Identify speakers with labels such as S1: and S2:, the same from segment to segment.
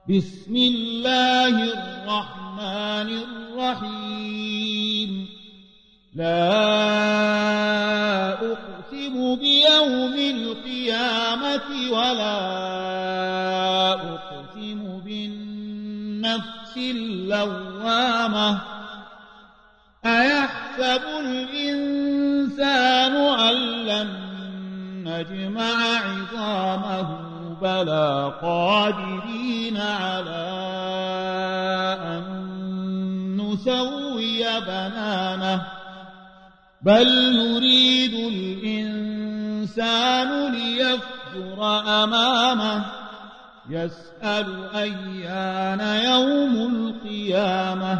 S1: بسم الله الرحمن الرحيم لا أقسم بيوم القيامة ولا أقسم بالنفس اللوامة أيحسب الإنسان أن لن نجمع عظامه بلى قادرين على أن نسوي بنانه بل يريد الإنسان ليفجر أمامه يسأل أيان يوم القيامة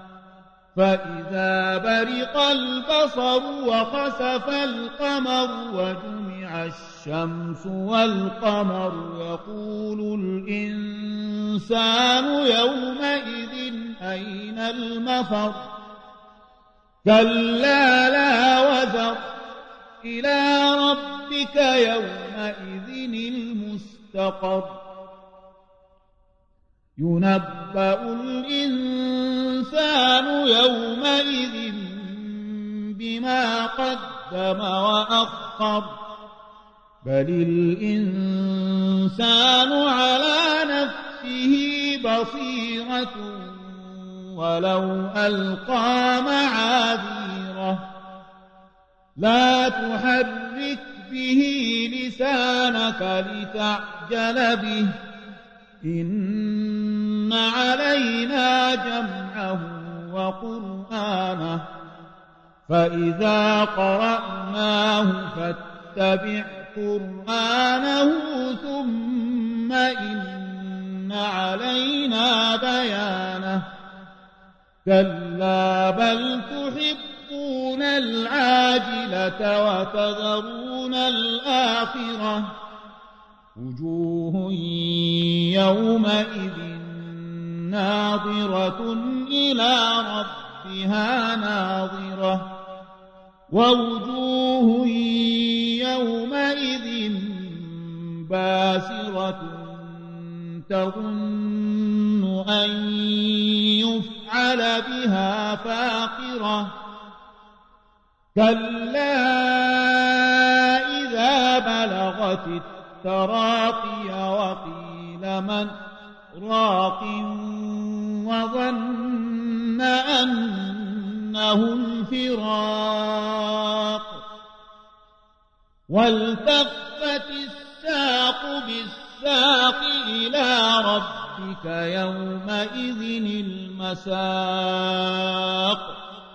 S1: فإذا برق البصر وخسف القمر وجمع الشمس والقمر يقول الإنسان يومئذ أين المفر كلا لا وزر إلى ربك يومئذ المستقر ينبأ الإنسان يومئذ بما قدم وأخر بل الإنسان على نفسه بصيرة ولو ألقى معاذيره لا تحرك به لسانك لتعجل به إن علينا جمعه وقرآنه فإذا قرأناه فاتبع قرآنه ثم إن علينا بيانه كلا بل تحبون العاجلة وتذرون الآخرة وجوه يومئذ ناظرة إلى ربها ناظرة ووجوه يومئذ باسرة تظن أن يفعل بها فاقرة كلا إذا بلغت التراقي وقيل من راق وظن أنه الفراق والتفت الساق بالساق إلى ربك يومئذ المساق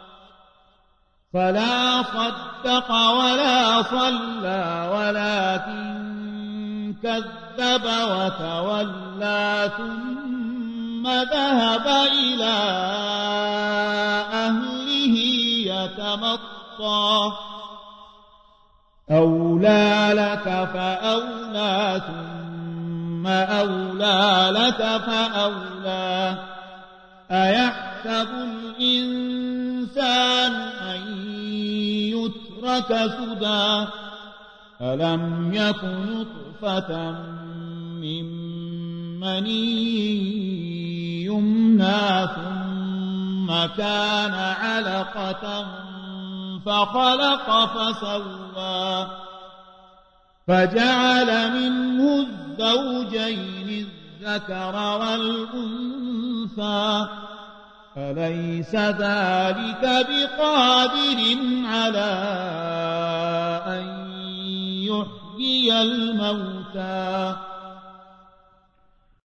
S1: فلا صدق ولا صلى ولكن كذب وتولى ثم ذهب إلى أهله يتمطى أولى لك فأولى ثم أولى لك فأولى أيحسب الإنسان أن يترك سدى ألم يك نطفة من مني يمنى ثم كان علقة فخلق فسوى فجعل منه الزوجين الذكر والأنثى أليس ذلك بقادر على أن يحيي الموتى